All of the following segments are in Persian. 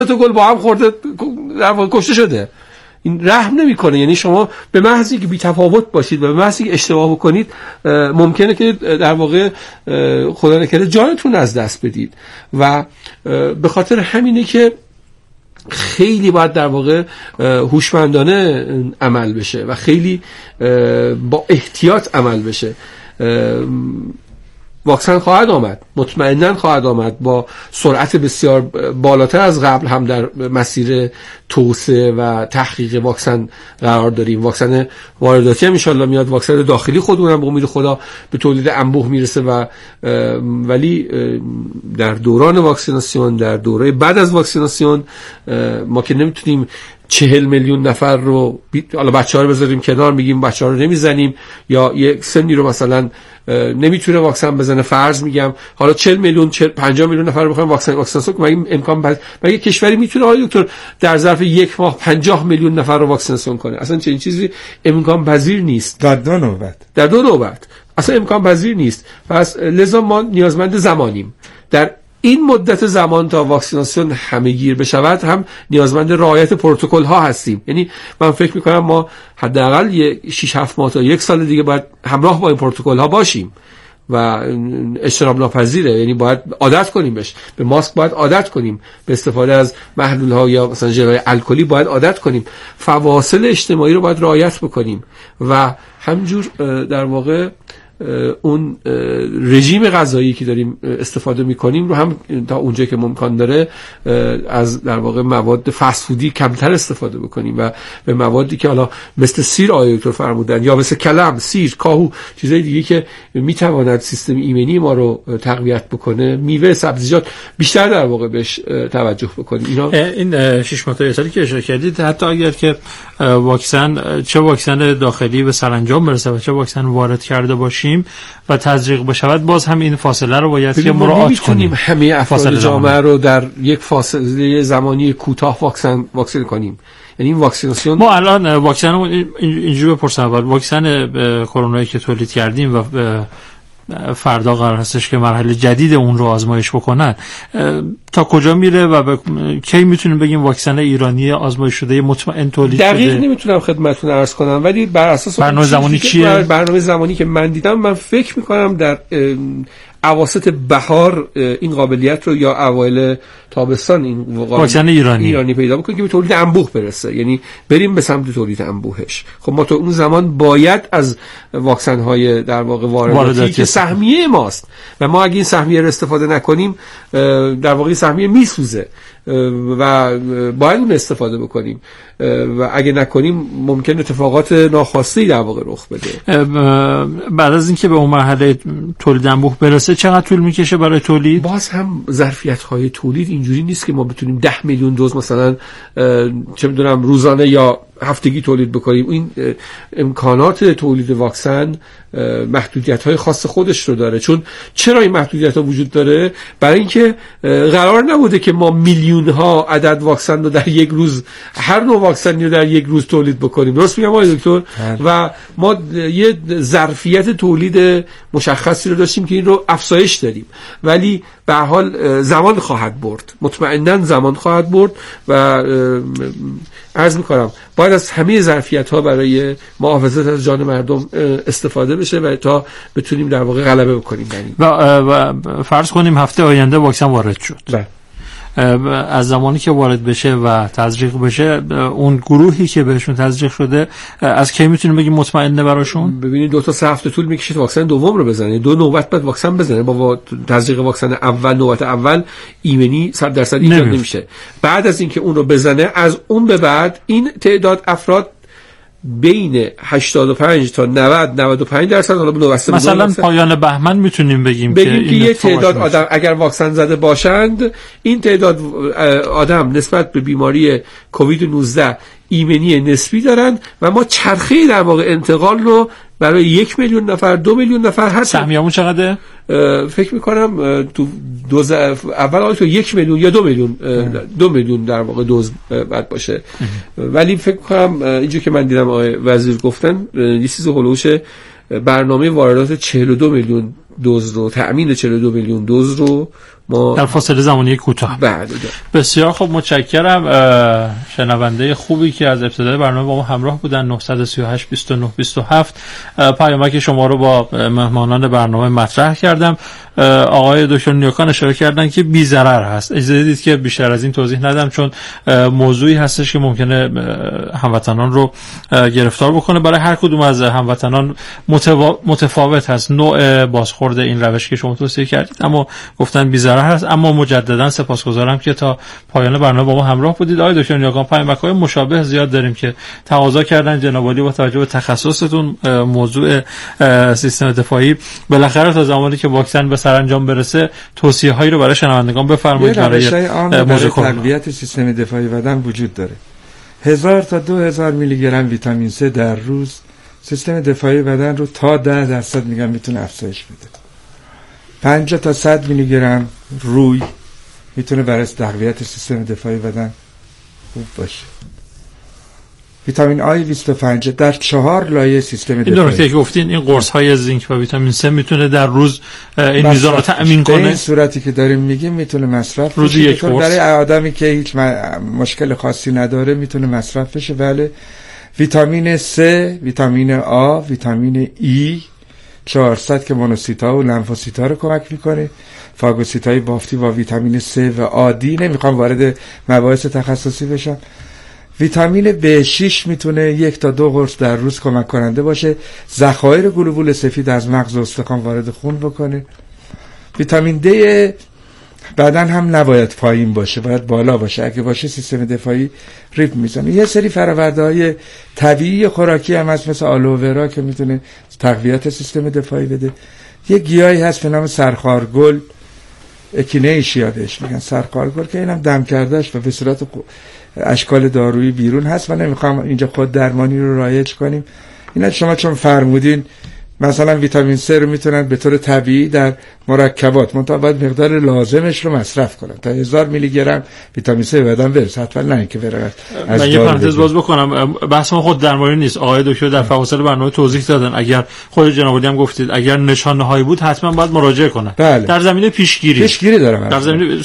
تا گل با هم خورده در واقع کشته شده. این رحم نمیکنه. یعنی شما به محض اینکه بی‌تفاوت باشید و به محض اینکه اشتباه بکنید ممکنه که در واقع خدا نکنه جانتون از دست بدید و به خاطر همینه که خیلی باید در واقع هوشمندانه عمل بشه و خیلی با احتیاط عمل بشه. واکسن خواهد آمد، مطمئناً خواهد آمد، با سرعت بسیار بالاتر از قبل هم در مسیر توسعه و تحقیق واکسن قرار داریم. واکسن وارداتی هم ان شاءالله میاد، واکسن داخلی خودمون هم به امید خدا به تولید انبوه میرسه و ولی در دوران واکسیناسیون، در دوره بعد از واکسیناسیون ما که نمیتونیم 40 میلیون نفر رو حالا بچه‌ها رو بذاریم کنار میگیم بچه‌ها رو نمیزنیم، یا یک سنی رو مثلا نمیتونه واکسن بزنه، فرض میگم حالا 40 میلیون 50 میلیون نفر رو بخوایم واکسیناسیون کنیم، امکان مگه کشوری میتونه آقای دکتر در ظرف یک ماه 50 میلیون نفر رو واکسیناسیون کنه؟ اصلا چنین چیزی امکان پذیر نیست. در دو نوبت اصلا امکان پذیر نیست. پس لذا ما نیازمند زمانیم. در این مدت زمان تا واکسیناسیون همه‌گیر بشود هم نیازمند رعایت پروتکل ها هستیم. یعنی من فکر می‌کنم ما حداقل 6-7 ماه تا 1 سال دیگه باید همراه با این پروتکل ها باشیم و اجتناب ناپذیره. یعنی باید عادت کنیم بهش. به ماسک باید عادت کنیم، به استفاده از محلول ها یا مثلا ژل‌های الکلی باید عادت کنیم، فواصل اجتماعی رو باید رعایت بکنیم و همینجور در واقع اون رژیم غذایی که داریم استفاده میکنیم رو هم تا اونجایی که ممکن داره از در واقع مواد فست فودی کمتر استفاده بکنیم و به موادی که حالا مثل سیر آقای دکتر فرمودن یا مثل کلم، سیر، کاهو، چیزای دیگه که میتواند سیستم ایمنی ما رو تقویت بکنه، میوه، سبزیجات بیشتر در واقع بهش توجه بکنیم. این 6 ماه تا 1 سالی که اشاره کردید، حتی اگر که واکسن چه واکسن داخلی به سرانجام برسه و چه واکسن وارد کرده باشیم و تزریق بشود، باز هم این فاصله رو باید که مراعات کنیم. همه افراد جامعه رو در یک فاصله زمانی کوتاه واکسن کنیم. یعنی این واکسیناسیون ما الان واکسن اینجوری بپرسم، واکسن کرونایی که تولید کردیم و فردا قرار هستش که مرحله جدید اون رو آزمایش بکنن، تا کجا میره و کی میتونیم بگیم واکسن ایرانی آزمایش شده مطمئن تولید شده؟ دقیق نمیتونم خدمتتون عرض کنم، ولی بر اساس برنامه زمانی چیه؟ برنامه زمانی که من دیدم، من فکر میکنم در اواسط بهار این قابلیت رو یا اوایل تابستان این واکسن ایرانی پیدا بکنیم که به تولید انبوه برسه، یعنی بریم به سمت تولید انبوهش. خب ما تو اون زمان باید از واکسن های در واقع وارداتی که سهمیه ماست و ما اگه این سهمیه رو استفاده نکنیم در واقع سهمیه میسوزه و باید اون استفاده بکنیم و اگه نکنیم ممکن اتفاقات ناخواسته در واقع رخ بده. بعد از اینکه به اون مرحله تولید انبوه برسه چقدر طول میکشه برای تولید؟ باز هم ظرفیت های تولید اینجوری نیست که ما بتونیم 10 میلیون دوز مثلا چه میدونم روزانه یا هفتگی تولید بکنیم. این امکانات تولید واکسن محدودیت‌های خاص خودش رو داره. چرا این محدودیت‌ها وجود داره؟ برای اینکه قرار نبوده که ما میلیون‌ها عدد واکسن رو در یک روز، هر نوع واکسنی رو در یک روز تولید بکنیم. درست میگم آقای دکتر؟ و ما یه ظرفیت تولید مشخصی رو داشتیم که این رو افزایش دادیم، ولی به هر حال زمان خواهد برد، مطمئناً زمان خواهد برد و عرض می‌کنم باید از همه ظرفیت‌ها برای محافظت از جان مردم استفاده بشه و تا بتونیم در واقع غلبه بکنیم. و فرض کنیم هفته آینده واکسن وارد شد. بله. از زمانی که وارد بشه و تزریق بشه، اون گروهی که بهشون تزریق شده از کی میتونیم بگیم مطمئنه براشون؟ ببینید 2 تا 3 هفته طول میکشه واکسن دوم رو بزنه، 2 نوبت بعد واکسن بزنه. با تزریق واکسن اول نوبت اول ایمنی 100% ایجاد نمیشه. بعد از اینکه اون رو بزنه، از اون به بعد این تعداد افراد بین 85 تا 90-95% حالا بنوسته مثلا پایان بهمن میتونیم بگیم که یه تعداد آدم اگر واکسن زده باشند، این تعداد آدم نسبت به بیماری کووید 19 ایمنی نسبی دارند و ما چرخه در واقع انتقال رو برای 1 میلیون نفر 2 میلیون نفر هست. سهمیه‌مون چقدره؟ فکر میکنم تو دوز اول تو 1 میلیون یا 2 میلیون 2 میلیون در واقع دوز بعد باشه. ولی فکر کنم اینجا که من دیدم آقای وزیر گفتن یه چیز هولوش برنامه واردات 42 میلیون دوز رو، تأمین 42 میلیون دوز رو ما در فاصله زمانی کوتاه. بله. بسیار خوب، متشکرم. شنونده خوبی که از ابتدای برنامه با ما همراه بودن. 938 29 27 پیامک شما رو با مهمانان برنامه مطرح کردم. آقای دکتر نیاکان اشاره کردن که بی ضرر هست. اجازه بدید که بیشتر از این توضیح ندم، چون موضوعی هستش که ممکنه هموطنان رو گرفتار بکنه. برای هر کدوم از هموطنان متفاوت هست نوع بازخورد این روش که شما توصیه کردید، اما گفتن بی ضرر هست. اما مجددا سپاسگزارم که تا پایان برنامه با ما همراه بودید. آقای دکتر نیاکان، پیامک‌های مشابه زیاد داریم که تقاضا کردن جناب عالی با توجه به تخصصتون موضوع سیستم دفاعی، بالاخره تا زمانی که واکسن به سرانجام برسه توصیه‌هایی رو برای شنوندگان بفرمایید. برای تقویت سیستم دفاعی بدن وجود داره. 1000 تا 2000 میلی گرم ویتامین C در روز سیستم دفاعی بدن رو تا 10% میگم میتونه افزایش بده. 50 تا 100 میلی گرم روی میتونه برای تقویت سیستم دفاعی بدن خوب باشه. ویتامین آی 25 در 4 لایه سیستم دفاعی. این نکته که گفتین، این قرص های زینک و ویتامین C میتونه در روز این میزان رو تأمین کنه. این صورتی که داریم میگیم میتونه مصرف روزی یک قرص. برای آدمی که هیچ مشکل خاصی نداره میتونه مصرف بشه. بله. ویتامین C، ویتامین آ، ویتامین ای 400 که مونوسیتا و لمفوسیتا رو کمک میکنه. فاگوسیتای بافتی با ویتامین C و آدی. نمیخوام وارد مباحث تخصصی بشم. ویتامین B6 میتونه 1 تا 2 قرص در روز کمک کننده باشه. ذخایر گلوبول سفید از مغز و استخوان وارد خون بکنه. ویتامین D بدن هم نباید پایین باشه، باید بالا باشه. اگه باشه سیستم دفاعی ریپ میزنه. یه سری فرآورده‌های طبیعی خوراکی هم هست مثل آلوورا که میتونه تقویت سیستم دفاعی بده. یه گیاهی هست به نام سرخارگل، اکینیشیا بهش میگن، سرخارگل، که اینم دم کردهش و به صورت اشکال دارویی بیرون هست و نمیخوام اینجا خود درمانی رو رایج کنیم. اینا شما چون فرمودین مثلا ویتامین C رو میتونن به طور طبیعی در مرکبات، منتها باید مقدار لازمش رو مصرف کنن تا 1000 میلی گرم ویتامین C بدن برسه، حتما نه اینکه بره. من یه پرانتز باز بکنم، بحث ما خود درمانی نیست. آقای دکتر در فواصل برنامه توضیح دادن، اگر خود جناب عالی هم گفتید اگر نشانه هایی بود حتما باید مراجعه کنن. بله. در زمینه پیشگیری دارم، در زمینه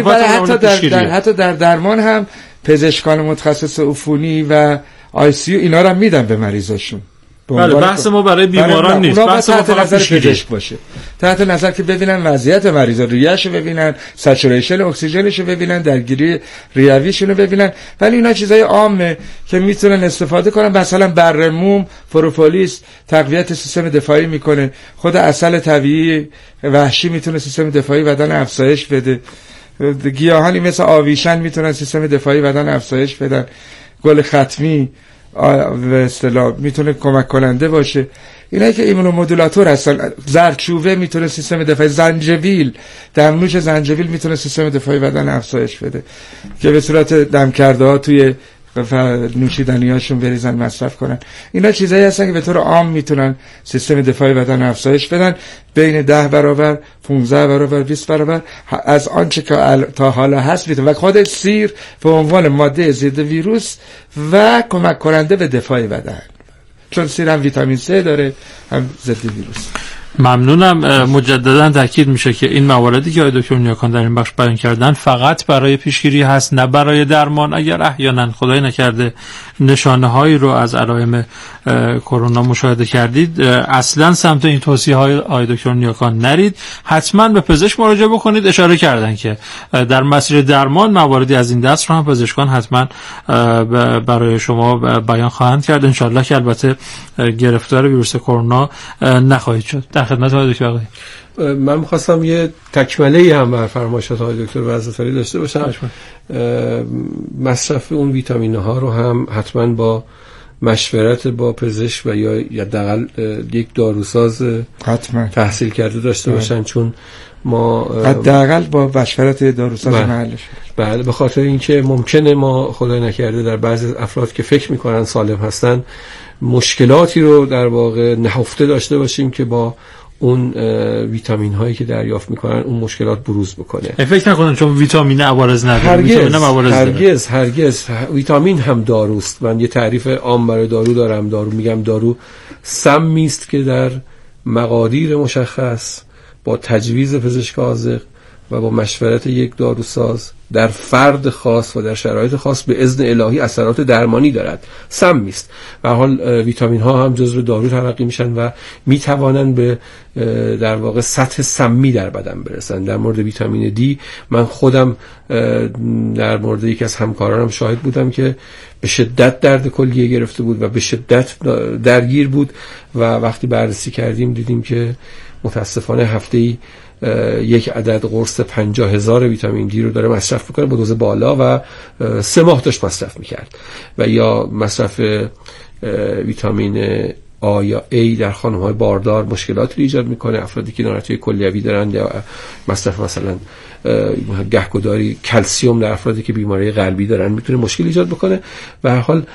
حتی در درمان هم پزشکان متخصص عفونی و ICU اینا رو میدن به مریضاشون. بله، بحث ما برای بیماران نیست، بحث ما تحت نظر پزشک باشه، تحت نظر که ببینن وضعیت مریض، ریه‌شو ببینن، سچوریشن اکسیژنشو ببینن، درگیری ریویشونو ببینن. ولی اینا چیزای عامه که میتونن استفاده کنن. مثلا برموم، پروپولیس تقویت سیستم دفاعی میکنه. خود عسل طبیعی وحشی میتونه سیستم دفاعی بدن افزایش بده. گیاهانی مثل آویشن میتونن سیستم دفاعی بدن افزایش بدن. گل ختمی به اصطلاح میتونه کمک کننده باشه. اینایی که ایمونومودولاتور هستن. زردچوبه میتونه سیستم دفاعی، زنجبیل، دمنوش زنجبیل میتونه سیستم دفاعی بدن افزایش بده که به صورت دم کرده ها توی نوشیدنیاشون بریزن مصرف کنن. اینا چیزایی هستن که به طور عام میتونن سیستم دفاعی بدن افزایش بدن، بین 10 برابر 15 برابر 20 برابر از آنچه که تا حالا هست میتونه. و خود سیر به عنوان ماده ضد ویروس و کمک کننده به دفاع بدن، چون سیر هم ویتامین C داره هم ضد ویروس. ممنونم. مجددا تاکید میشه که این مواردی که آقای دکتر نیاکان در این بخش بیان کردن فقط برای پیشگیری هست، نه برای درمان. اگر احیانا خدای نکرده نشانه هایی رو از علائم کرونا مشاهده کردید، اصلا سمت این توصیه های آقای دکتر نیاکان نرید، حتما به پزشک مراجعه بکنید. اشاره کردن که در مسیر درمان مواردی از این دست رو هم پزشکان حتما برای شما بیان خواهند کرد، ان شاءالله که البته گرفتار ویروس کرونا نخواهید شد. در خدمت آقای دکتر. من می‌خواستم یه تکمله هم بر فرمایشات آقای دکتر وزیرفری داشته باشم. مصرف اون ویتامین ها رو هم حتما با مشورت با پزشک و یا حداقل یک داروساز حتما تحصیل کرده داشته باشن، چون ما حداقل با مشورت داروساز محلش. بله، به خاطر اینکه ممکنه ما خدای نکرده در بعضی افراد که فکر میکنن سالم هستن مشکلاتی رو در واقع نهفته داشته باشیم که با اون ویتامین هایی که دریافت میکنن اون مشکلات بروز بکنه. فکر نکنن چون ویتامین عوارض نداره. هرگز ویتامین هم داروست. من یه تعریف عام برای دارو دارم. دارو میگم دارو سمی است که در مقادیر مشخص با تجویز پزشک حاذق و با مشورت یک داروساز در فرد خاص و در شرایط خاص به اذن الهی اثرات درمانی دارد. سمی است. به هر حال ویتامین ها هم جزو دارو تلقی میشن و میتوانند به در واقع سطح سمی در بدن برسن. در مورد ویتامین دی من خودم در مورد یکی از همکارانم شاهد بودم که به شدت درد کلیه گرفته بود و به شدت درگیر بود و وقتی بررسی کردیم دیدیم که متاسفانه هفته‌ای یک عدد قرص 50,000 ویتامین دی رو داره مصرف میکنه با دوز بالا و 3 ماه داشت مصرف میکرد. و یا مصرف ویتامین آ یا ای در خانم‌های باردار مشکلاتی رو ایجاد میکنه. افرادی که ناراحتی کلیوی دارن یا مصرف مثلا گهگداری کلسیم در افرادی که بیماری قلبی دارن میتونه مشکل ایجاد بکنه. به هر حال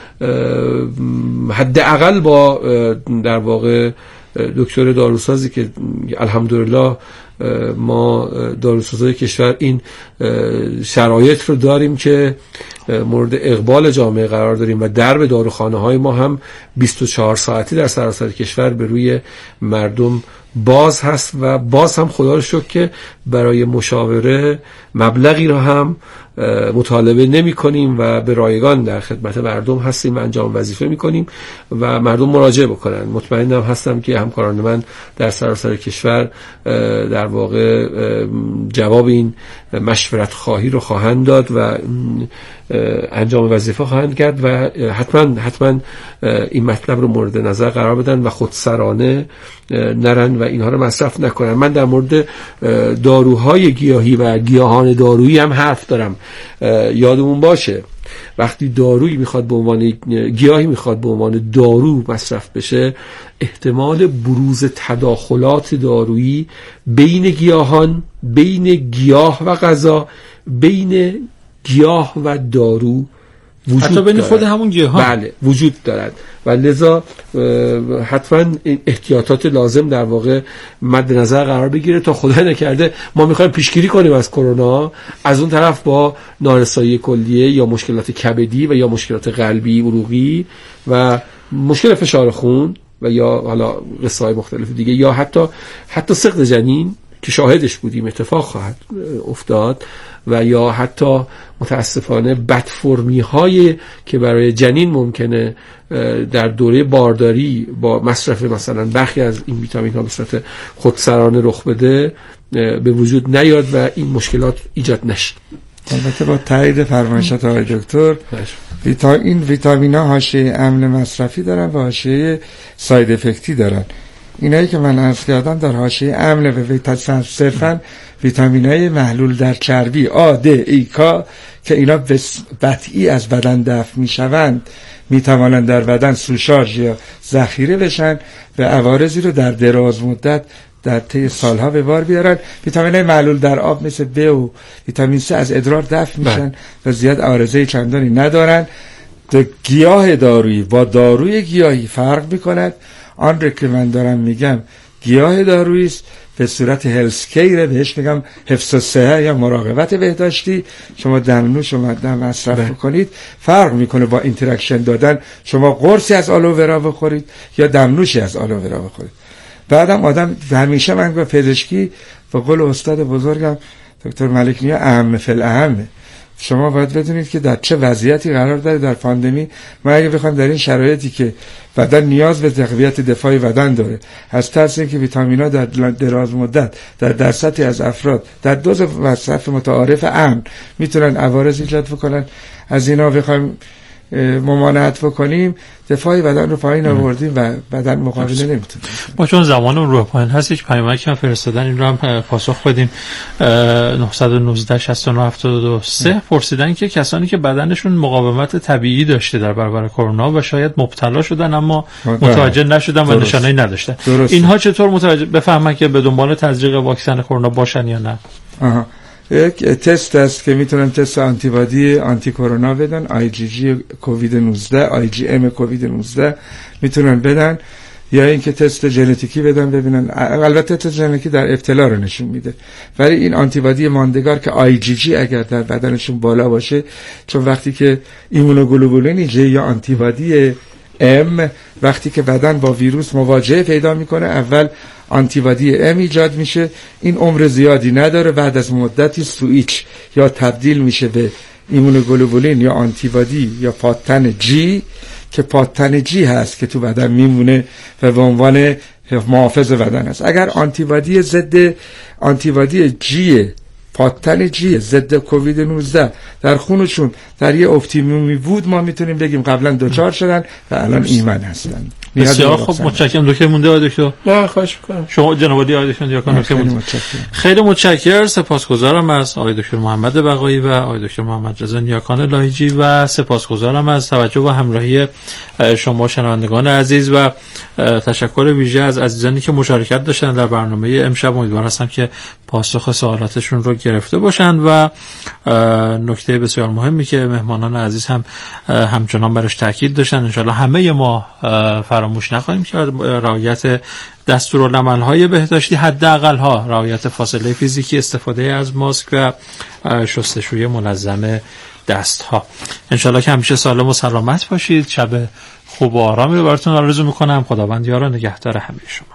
حداقل با در واقع دکتر داروسازی که الحمدلله ما داروسازای کشور این شرایط رو داریم که مورد اقبال جامعه قرار داریم و درب داروخانه های ما هم 24 ساعتی در سراسر کشور به روی مردم باز هست و باز هم خدا رو شکر که برای مشاوره مبلغی رو هم مطالبه نمی کنیم و به رایگان در خدمت مردم هستیم و انجام وظیفه می کنیم و مردم مراجعه بکنن. مطمئنم هستم که همکاران من در سراسر کشور در واقع جواب این مشورت خواهی رو خواهند داد و انجام وظیفه خواهند کرد و حتما این مطلب رو مورد نظر قرار بدن و خودسرانه نرن و اینها رو مصرف نکنن. من در مورد داروهای گیاهی و گیاهان دارویی هم حرف دارم. یادمون باشه وقتی دارویی میخواد به عنوان گیاهی میخواد به عنوان دارو مصرف بشه، احتمال بروز تداخلات دارویی بین گیاهان، بین گیاه و غذا، بین گیاه و دارو وجود حتی بین دارد. خود همون گیاهان بله وجود دارد و لذا حتما احتیاطات لازم در واقع مد نظر قرار بگیره تا خدا نکرده ما میخوایم پیشگیری کنیم از کرونا، از اون طرف با نارسایی کلیه یا مشکلات کبدی و یا مشکلات قلبی عروقی و مشکل فشار خون و یا حالا قصه‌های مختلف دیگه یا حتی سقط جنین که شاهدش بودیم اتفاق خواهد افتاد و یا حتی متاسفانه بدفرمی های که برای جنین ممکنه در دوره بارداری با مصرف مثلا برخی از این ویتامین ها به صورت خودسرانه رخ بده به وجود نیاد و این مشکلات ایجاد نشه. البته با تایید فرمایشات آقای دکتر این ویتامین ها حاشیه امن مصرفی دارن و حاشیه ساید افکتی دارن. اینایی که من عرض کردم در حاشیه امن و صرفاً ویتامین‌های محلول در چربی آ، د، ای، کا که اینا قطعی از بدن دفع میشوند میتوانند در بدن سوشارژ یا ذخیره بشن و عوارضی رو در دراز مدت در طی سالها به بار بیارن. ویتامین‌های محلول در آب مثل ب و ویتامین س از ادرار دفع میشن و زیاد عارضه چندانی ندارن. گیاه دارویی با داروی گیاهی فرق میکند. آن رو که من دارم میگم گیاه دارویی است به صورت هلسکیره، بهش میگم حفظ الصحه یا مراقبت بهداشتی. شما دمنوش و دم مصرف کنید فرق میکنه با اینتراکشن دادن شما قرصی از آلوورا بخورید یا دمنوشی از آلوورا بخورید. بعدم آدم همیشه من به پزشکی به قول استاد بزرگم دکتر ملک نیا اهم فل اهمه. شما باید بدونید که در چه وضعیتی قرار داره در پاندمی. ما اگه بخوام در این شرایطی که بدن نیاز به تقویت دفاعی بدن داره از ترس اینکه ویتامین‌ها در دراز مدت در درصدی از افراد در دوز مصرف متعارف امن میتونن عوارض ایجاد بکنن، از اینا بخوایم ممانعت بکنیم دفاعی بدن رو پایین آوردیم و بدن مقابله نمیتونه. ما چون زمان اون رو پایین هست یک پیامک هم فرستادن این رو هم پاسخ بدیم. 919 69 73 پرسیدن که کسانی که بدنشون مقاومت طبیعی داشته در برابر کرونا و شاید مبتلا شدن اما متوجه نشدن و نشانه‌ای نداشتن، اینها چطور متوجه بفهمن که به دنبال تزریق واکسن کرونا باشن یا نه؟ یک تست است که میتونن تست آنتیبادی آنتی کرونا بدن، IgG کووید 19، IgM کووید 19 میتونن بدن، یا اینکه تست ژنتیکی بدن ببینن. البته تست ژنتیکی در ابتلا رو نشون میده، ولی این آنتیبادی ماندگار که IgG اگر در بدنشون بالا باشه، چون وقتی که ایمونوگلوبولین J یا آنتیبادی M وقتی که بدن با ویروس مواجهه پیدا میکنه اول آنتیبادی ام ایجاد میشه. این عمر زیادی نداره، بعد از مدتی سویچ یا تبدیل میشه به ایمونوگلوبولین یا آنتیبادی یا پادتن جی که پادتن جی هست که تو بدن میمونه و به عنوان محافظ بدن است. اگر آنتیبادی جی پادتن جی ضد کووید 19 در خونشون در یه اپتیمومی بود، ما میتونیم بگیم قبلا دچار شدن و الان ایمن هستن. بسیار خب، متشکرم دکتر مونده. آقای دکتر نه خواهش می‌کنم. شما جناب عالی آقای دکتر دیاکان خیلی متشکرم. سپاسگزارم از آقای دکتر محمد بقایی و آقای دکتر محمد رضا نیاکان لاهیجی و سپاسگزارم از توجه و همراهی شما شنوندگان عزیز و تشکر ویژه از عزیزانی که مشارکت داشتن در برنامه امشب. امیدوار هستم که پاسخ سوالاتشون رو گرفته باشند و نکته بسیار مهمی که مهمانان عزیز هم همچنان برش تاکید داشتن انشالله همه ما فراموش نخواهیم کرد. رعایت دستورالعمل‌های بهداشتی، حداقل‌ها رعایت فاصله فیزیکی، استفاده از ماسک و شستشوی منظم دست‌ها. انشالله که همیشه سالم و سلامت باشید. شب خوب و آرامی رو براتون آرزو می‌کنم. خداوند یار و نگهدار همه شما.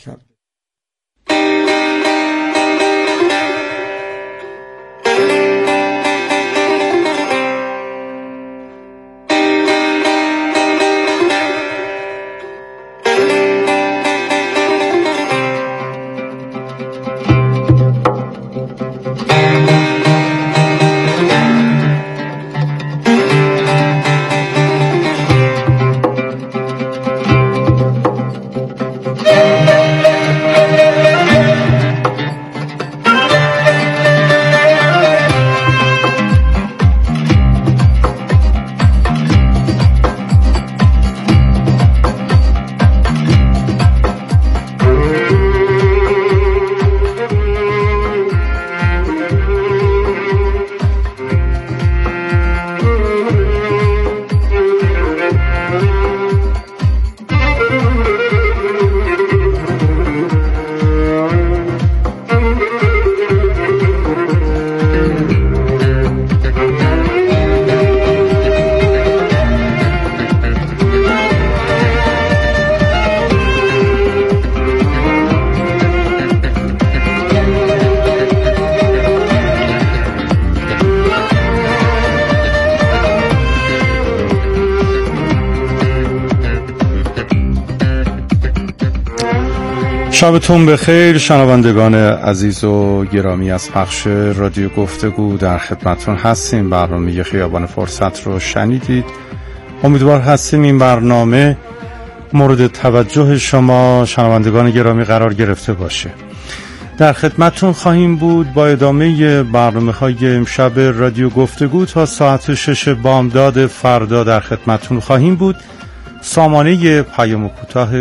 شبتون بخیر شنوندگان عزیز و گرامی. از پخش رادیو گفتگو در خدمتتون هستیم. برنامه خیابان فرصت رو شنیدید. امیدوار هستیم این برنامه مورد توجه شما شنوندگان گرامی قرار گرفته باشه. در خدمتتون خواهیم بود با ادامه برنامه‌های امشب رادیو گفتگو تا ساعت 6 بامداد فردا در خدمتتون خواهیم بود. سامانه پیام کوتاه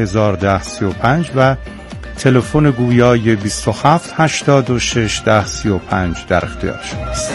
301035 و تلفن گویای 27 86 10 35 در اختیار شماست.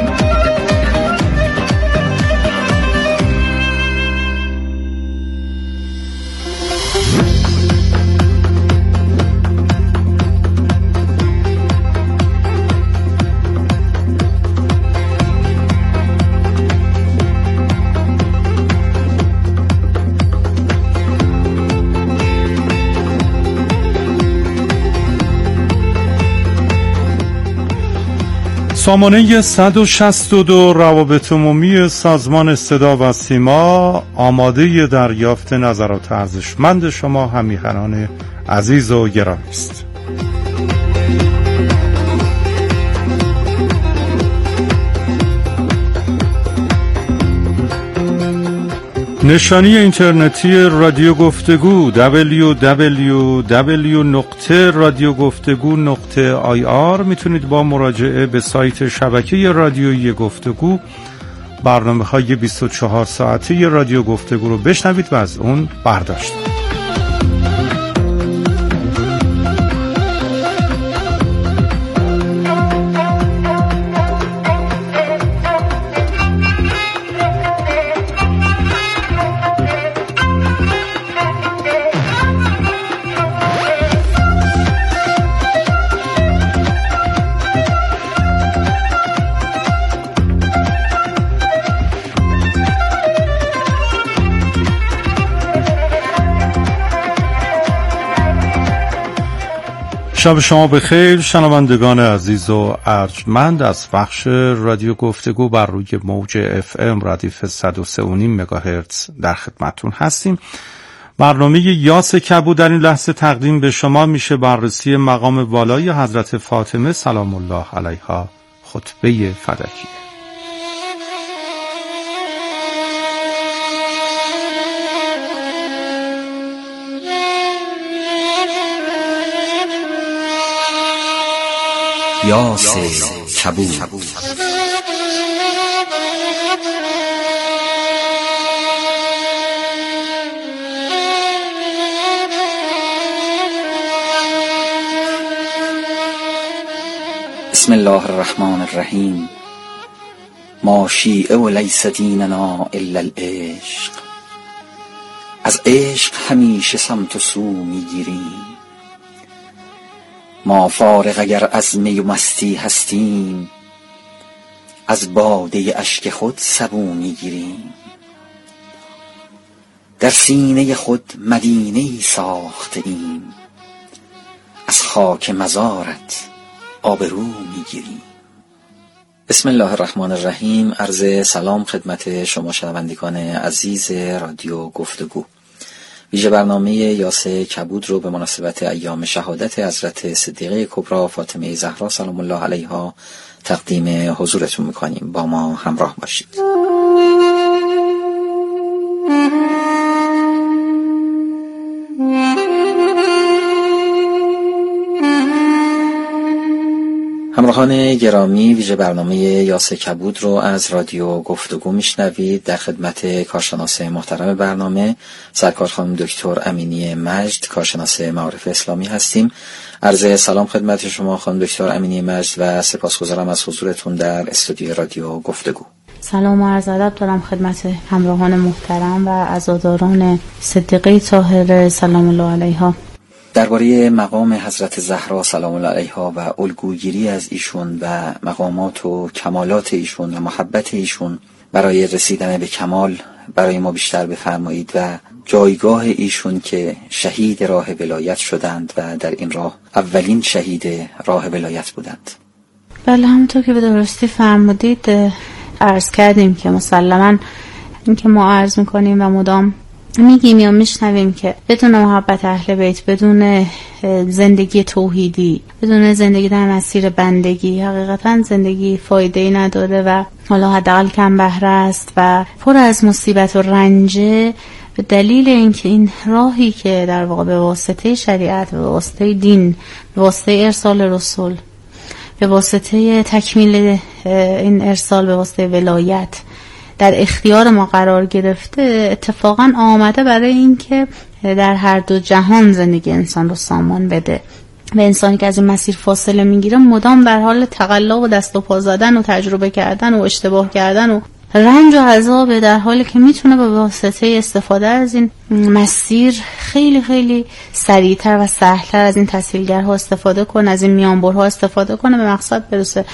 سامانه 162 روابط عمومی سازمان صدا و سیما آماده دریافت نظرات ارزشمند شما همیهنان عزیز و گرامی است. نشانی اینترنتی رادیو گفتگو www.radiogoftegu.ir. میتونید با مراجعه به سایت شبکه رادیویی گفتگو برنامه‌های 24 ساعته رادیو گفتگو رو بشنوید و از اون برداشت. شب شما بخیر شنوندگان عزیز و ارجمند از بخش رادیو گفتگو بر روی موج FM ردیف 103.5 مگاهرتز در خدمتتون هستیم. برنامه یاس کبود در این لحظه تقدیم به شما میشه بررسی مقام والای حضرت فاطمه سلام الله علیها خطبه فدکیه. یاس کبود. بسم الله الرحمن الرحیم. ما شیعه و لیس دیننا الا العشق. از عشق همیشه سمت و سو میگیریم. ما فارغ اگر از می و مستی هستیم، از باده اشک خود سبو میگیریم. در سینه خود مدینه‌ای ساخته ایم، از خاک مزارت آبرو میگیریم. بسم الله الرحمن الرحیم. عرض سلام خدمت شما شنوندگان عزیز رادیو گفتگو. ویژه برنامه یاس کبود رو به مناسبت ایام شهادت حضرت صدیقه کبری فاطمه زهرا سلام الله علیها تقدیم حضورتون میکنیم. با ما همراه باشید. همراهان گرامی، ویژه برنامه یاس کبود رو از رادیو گفتگو میشنوید. در خدمت کارشناس محترم برنامه سرکار خانم دکتر امینی مجد، کارشناس معارف اسلامی هستیم. عرض سلام خدمت شما خانم دکتر امینی مجد و سپاسگزارم از حضورتون در استودیو رادیو گفتگو. سلام و عرض ادب دارم خدمت همراهان محترم و عزاداران صدیقه طاهره سلام الله علیها. درباره مقام حضرت زهرا سلام الله علیها و الگوگیری از ایشون و مقامات و کمالات ایشون و محبت ایشون برای رسیدن به کمال برای ما بیشتر بفرمایید و جایگاه ایشون که شهید راه ولایت شدند و در این راه اولین شهید راه ولایت بودند. بله، همونطور که به درستی فرمودید عرض کردیم که مسلماً این که ما عرض میکنیم و مدام میگیم یا میشنویم که بدون محبت اهل بیت، بدون زندگی توحیدی، بدون زندگی در مسیر بندگی، حقیقتا زندگی فایده‌ای نداره و حالا حداقل کم بهره است و پر از مصیبت و رنجه، به دلیل اینکه این راهی که در واقع به واسطه شریعت، به واسطه دین، به واسطه ارسال رسول، به واسطه تکمیل این ارسال، به واسطه ولایت در اختیار ما قرار گرفته، اتفاقا آمده برای اینکه در هر دو جهان زندگی انسان رو سامان بده و انسانی که از این مسیر فاصله میگیره مدام در حال تقلا و دست و پا زدن و تجربه کردن و اشتباه کردن و رنج و عذاب، در حالی که میتونه به واسطه استفاده از این مسیر خیلی خیلی سریعتر و سهلتر از این تسهیلگرها استفاده کنه، از این میانبرها استفاده کنه، به مقصد برسه.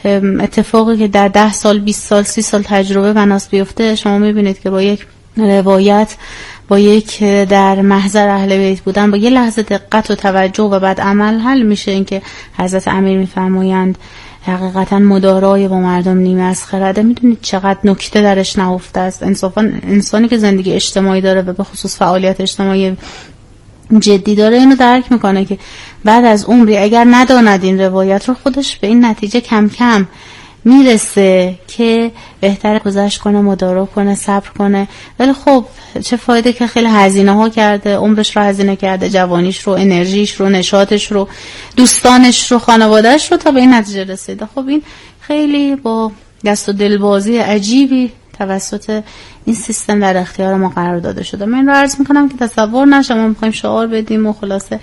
اتفاقی که در 10 سال 20 سال 30 سال تجربه بناس بیفته، شما میبینید که با یک روایت، با یک در محضر اهل بیت بودن، با یه لحظه دقت و توجه و بعد عمل حل میشه. اینکه حضرت امیر میفرمایند حقیقتا مدارای با مردم نیمه از خرده. میدونید چقدر نکته درش نهفته است. انسانی که زندگی اجتماعی داره و به خصوص فعالیت اجتماعی جدی داره اینو درک میکنه که بعد از عمری اگر نداند این روایت رو، خودش به این نتیجه کم کم میرسه که بهتره گذشت کنه، مدارا کنه، صبر کنه. ولی خب چه فایده که خیلی هزینه ها کرده، عمرش رو هزینه کرده، جوانیش رو، انرژیش رو، نشاطش رو، دوستانش رو، خانوادهش رو، تا به این نتیجه رسیده. خب این خیلی با دست و دلبازی عجیبی توسط این سیستم در اختیار ما قرار داده شده. من رو عرض میکنم که تصور نشه ما میخوایم شعار بدیم و خلاصه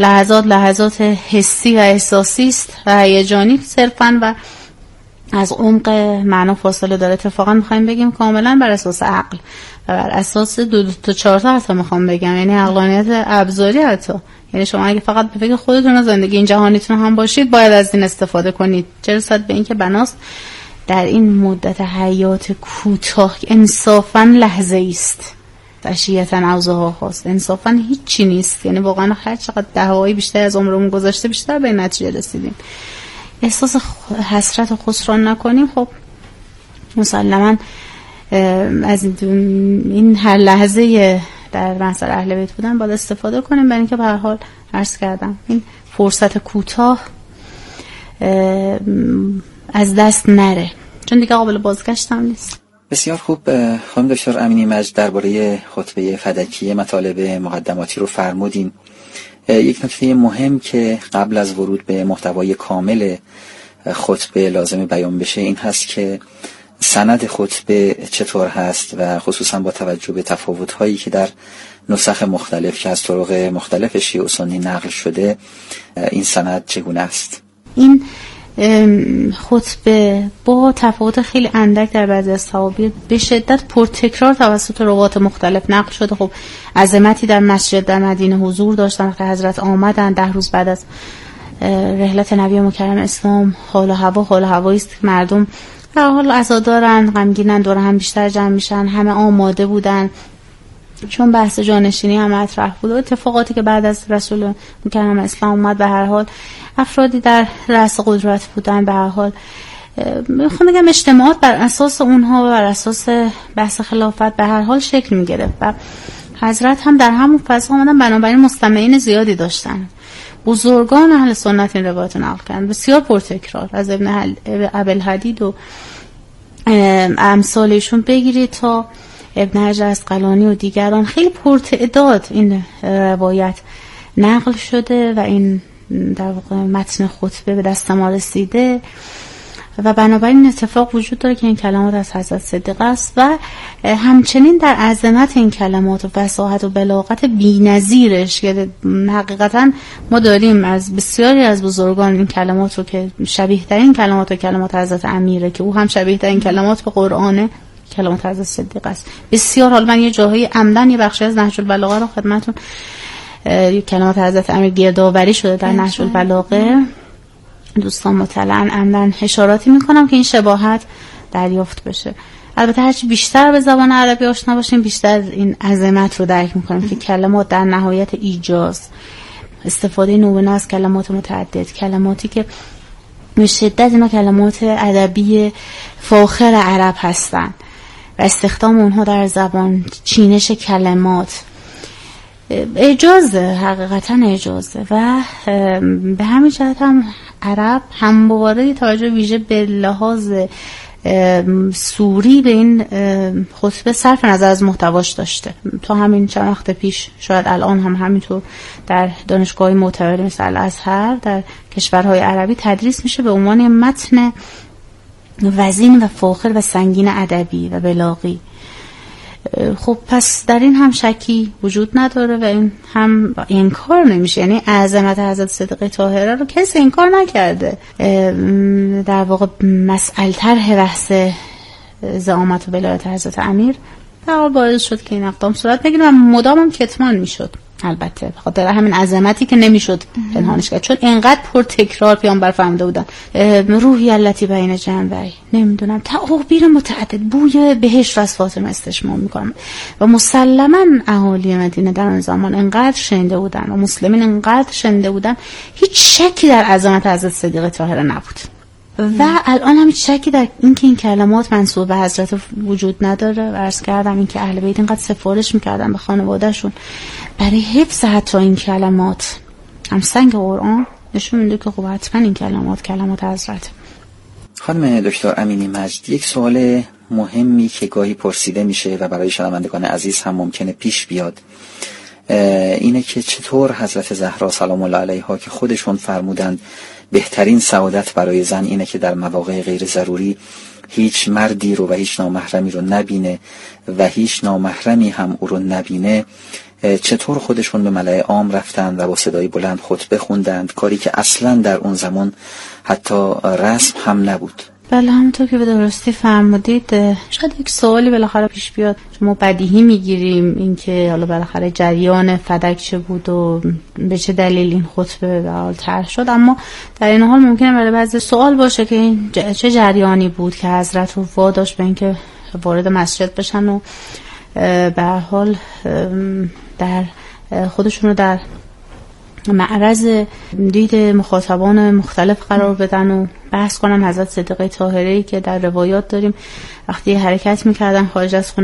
لحظات حسی و احساسی است و هیجانی صرفاً و از عمق معنا فاصله داره. اتفاقا میخوایم بگیم کاملا بر اساس عقل و بر اساس 2 تا 4 تا حتی میخوام بگم، یعنی عقلانیت ابزاری حتی. یعنی شما اگه فقط به فکر خودتون و زندگی این جهانیتون هم باشید، باید از این استفاده کنید. چه رسد به این که بناست در این مدت حیات کوتاه انصافا لحظه است عشیةً او ضحاها انصافا هیچی نیست. یعنی واقعا هر چقدر دهه‌های بیشتر از عمرمون گذشته بیشتر به نتیجه رسیدیم. احساس حسرت و خسران نکنیم. خب مسلماً از این هر لحظه در محضر اهل بیت بودن باید استفاده کنیم، برای اینکه به هر حال عرض کردم این فرصت کوتاه از دست نره، چون دیگه قابل بازگشت هم نیست. بسیار خوب. خانم دکتر امینی مجد درباره خطبه فدکیه مطالب مقدماتی رو فرمودین. یک نکته مهم که قبل از ورود به محتوای کامل خطبه لازم بیان بشه این هست که سند خطبه چطور هست و خصوصا با توجه به تفاوت‌هایی که در نسخ مختلف که از طرق مختلف شیعه و سنی نقل شده این سند چگونه است؟ این خطبه با تفاوت خیلی اندک در بعضی از توابیر به شدت پرتکرار توسط روات مختلف نقل شده. خب عظمتی در مسجد در مدینه حضور داشتن وقتی حضرت آمدن 10 روز بعد از رحلت نبی مکرم اسلام. حال و هوایی است که مردم در حال عزادارن، غمگینن، دور هم بیشتر جمع میشن، همه آماده بودن چون بحث جانشینی هم مطرح بود. اتفاقاتی که بعد از رسول مکرم اسلام اومد به هر حال افرادی در رأس قدرت بودن، به هر حال میخوام بگم اجتماعات بر اساس اونها و بر اساس بحث خلافت به هر حال شکل میگرفت و حضرت هم در همون فضا آمدن، بنابراین مستمعین زیادی داشتن. بزرگان اهل سنت این روایت نقل کردن بسیار پرتکرار، از ابن ابوالحدید و امثالشون بگیرید تا ابن حجر اسقلانی و دیگران، خیلی پرتعداد این روایت نقل شده و این در واقع متن خطبه به دست ما رسیده و بنابراین اتفاق وجود داره که این کلمات از حضرت صدیقه است و همچنین در عظمت این کلمات و فصاحت و بلاغت بی‌نظیرش که حقیقتا ما داریم از بسیاری از بزرگان این کلمات رو که شبیه ترین کلمات و کلمات حضرت امیره که او هم شبیه ترین کلمات به قرآنه، کلمات حضرت صدیقه است. بسیار حال من یه جاهای عمدن یه بخشی از نهج البلاغه رو خدمتتون کلمات حضرت امیر گردآوری شده در نهج البلاغه. دوستان مطلعاً عمدن اشاراتی میکنم که این شباهت دریافت بشه. البته هرچی بیشتر به زبان عربی آشنا باشیم بیشتر این عظمت رو درک میکنیم که کلمات در نهایت ایجاز، استفاده نوبنه از کلمات متعدد، کلماتی که به شدت اینا کلمات ادبی فاخر عرب هستن و استخدام اونها در زبان، چینش کلمات اجازه، حقیقتا اجازه و به همین جهت هم عرب هم بواره توجه ویژه به لحاظ سوری به این خطبه صرف نظر از محتواش داشته. تا همین چند وقت پیش، شاید الان هم همینطور، در دانشگاه معتبر مثل ازهر در کشورهای عربی تدریس میشه به عنوان متن وزین و فاخر و سنگین ادبی و بلاغی. خب پس در این هم شکی وجود نداره و این هم انکار نمیشه، یعنی عظمت حضرت صدیقه طاهره رو کسی انکار نکرده. در واقع مسئله طرح بحث زعامت و ولایت حضرت امیر در حال باعث شد که این اقدام صورت بگیره و مدام هم کتمان میشد، البته به خاطر همین عظمتی که نمیشد پنهانش کرد، چون انقدر پر تکرار پیامبر فرموده بودن روحی التی بین جنبی، نمیدونم تعابیر متعدد، بوی بهشت از فاطمه استشمام میکنم و مسلما اهالی مدینه در اون زمان انقدر شنیده بودن و مسلمین انقدر شنیده بودن، هیچ شکی در عظمت حضرت صدیقه طاهره نبود و الان هم هیچ شکی در اینکه این کلمات منسوب به حضرت وجود نداره و عرض کردم اینکه اهل بیت اینقدر سفارش میکردن به خانوادهشون برای حفظ حتی این کلمات، هم سنگ قرآن نشون میده که خب حتما این کلمات حضرت. خانم دکتر امینی مجد، یک سوال مهمی که گاهی پرسیده میشه و برای شنوندگان عزیز هم ممکنه پیش بیاد اینه که چطور حضرت زهرا سلام الله علیها که خودشون فرمودند بهترین سعادت برای زن اینه که در مواقع غیر ضروری هیچ مردی رو و هیچ نامحرمی رو نبینه و هیچ نامحرمی هم او رو نبینه، چطور خودشون به ملأ عام رفتند و با صدای بلند خطبه خوندند، کاری که اصلا در اون زمان حتی رسم هم نبود؟ بله همونطور که به درستی فرمودید، شاید یک سوالی بالاخره پیش بیاد، ما بدیهی میگیریم اینکه حالا بالاخره جریان فدک چه بود و به چه دلیل این خطبه به حال طرح شد، اما در این حال ممکنه برای بعضی سوال باشه که این چه جریانی بود که حضرت رو واداشت به اینکه وارد مسجد بشن و به هر حال در خودشون رو در معرض دید مخاطبان مختلف قرار بدن و بحث کنن. حضرت صدیقه طاهره‌ای که در روایات داریم وقتی حرکت میکردن خارج از خونه